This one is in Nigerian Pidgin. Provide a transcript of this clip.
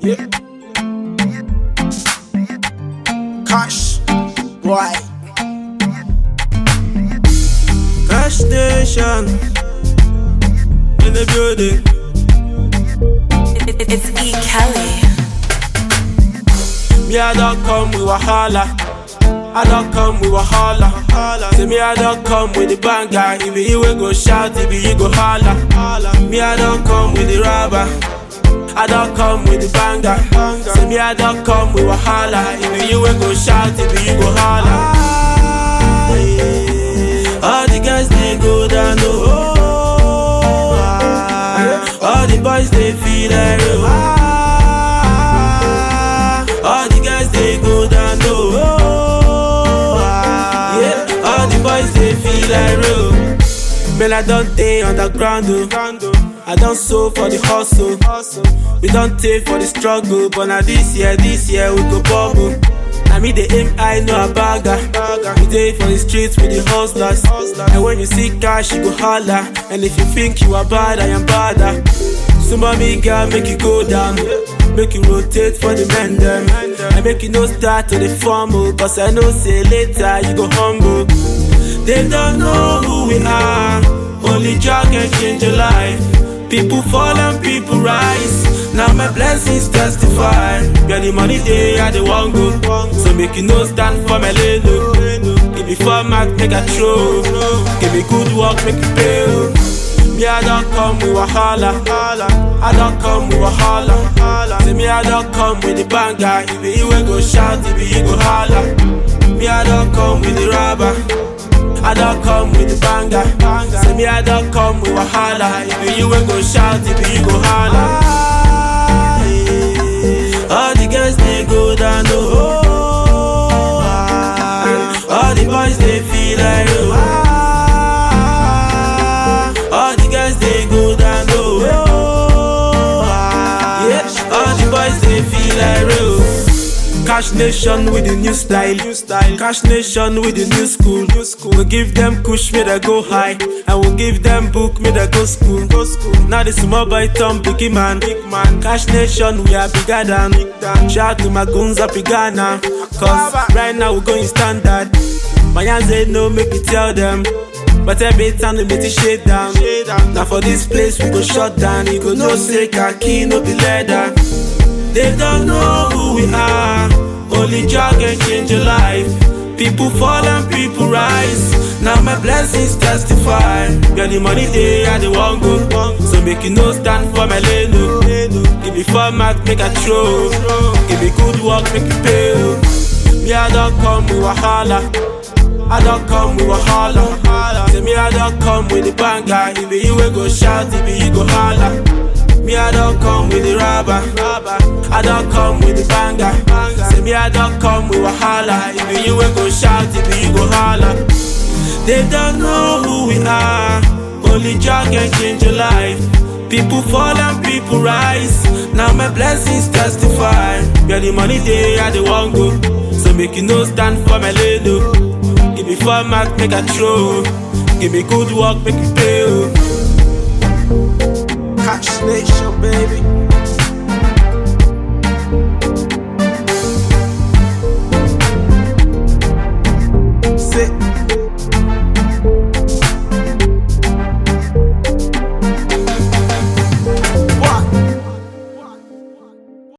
Yeah. Cash, boy. Cash Nation in the building. It's E. Kelly. Me I don't come with wahala. I don't come with wahala. Say me I don't come with the banger. If you will go shout, if you go holla. Me I don't come with the rubber. I don't come with the banger. Say me I don't come with wahala. If you will go shout, if you go holla. All the guys they go down low. All the boys they feel like real. All the guys they go down low. All the boys they feel like real. Man, I don't stay underground, oh. I don't sew for the hustle. We don't take for the struggle. But now this year we go bubble. Now me the aim, I know a bagger. We day for the streets with the hustlers. And when you see cash, you go holla. And if you think you are bad, I am badder. So mommy girl, make you go down. Make you rotate for the men them. And make you no start to the fumble. Cause I know say later you go humble. They don't know who we are. Only Jah can change your life. People fall and people rise. Now my blessings testify. Yeah, the money they are the one go. So make you no stand for my lane. Give me format, make a throw. Give me good work, make you pay. Me I don't come with wahala. I don't come with wahala. Say me I don't come with the banger. If you will go shout, if you go holla. Me I don't come with the rubber. I don't come with the banger. Say me I don't come with wahala. If you will go shout, if you go holla. All the girls they go down low. All the boys they feel like real. All the girls they go down low. All the boys they feel like real. Cash Nation with the new style. Cash Nation with the new school. We'll give them kush, may they go high. And we'll give them book, may they go school. Now this small boy turn big man. Cash Nation, we are bigger than. Shout to my goons up in Ghana. Cause right now we're going standard. My hands say no, make me tell them. But every time they make it shade down. Now for this place we go shut down. You go no say khaki, no be leather. They don't know who we are. Only Jah can change your life. People fall and people rise. Now my blessings testify. Yeah, the money they are the one go. So make you no stand for my lane. Give me format, make a throw. Give me good work, make you pay. Me I don't come with wahala. I don't come with wahala. Say me I don't come with the banger. If you will go shout, if you go holla. Me I don't come with the rubber. I don't come with the banger. Say me I don't come with wahala. If you will go shout, if you go holla. They don't know who we are. Only Jah can change your life. People fall and people rise. Now my blessings testify. Yeah, the money they are the one go. So make you no stand for my lane. Give me format, make a throw. Give me good work, make you pay. Cash Nation, baby.